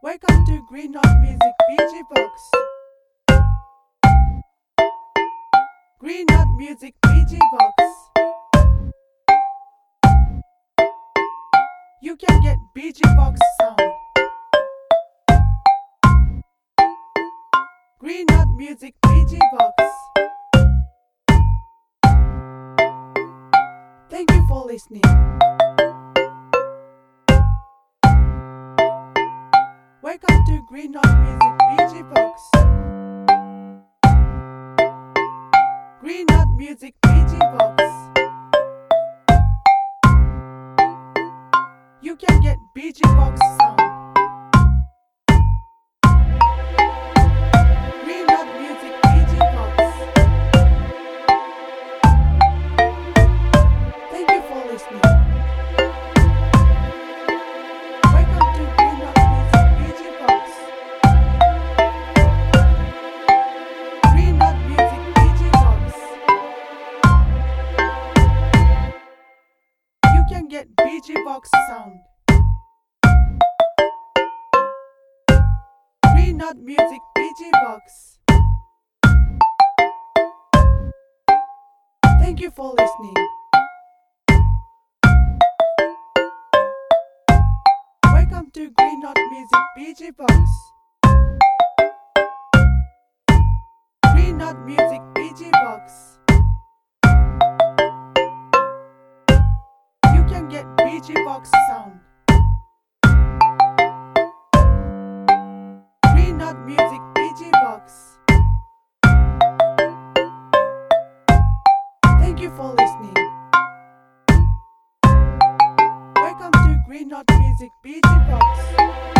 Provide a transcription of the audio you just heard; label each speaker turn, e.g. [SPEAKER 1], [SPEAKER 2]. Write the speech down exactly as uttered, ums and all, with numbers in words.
[SPEAKER 1] Welcome to Green Note Music B G Box. Green Note Music B G Box. You can get B G Box sound. Green Note Music B G Box. Thank you for listening. Welcome to Green Note Music B G Box. Green Note Music B G Box. You can get B G Box sound. Green Note Music B G Box. Thank you for listening. Welcome to Green Note Music B G Box. Green Note Music B G Box. You can get B G Box sound. Green Note Music B G Box. Thank you for listening. Welcome to Green Note Music B G Box. Green Note Music B G Box. You can get B G Box sound. Green Note Music B G Box. Thank you for listening. Welcome to Green Note Music B G Box.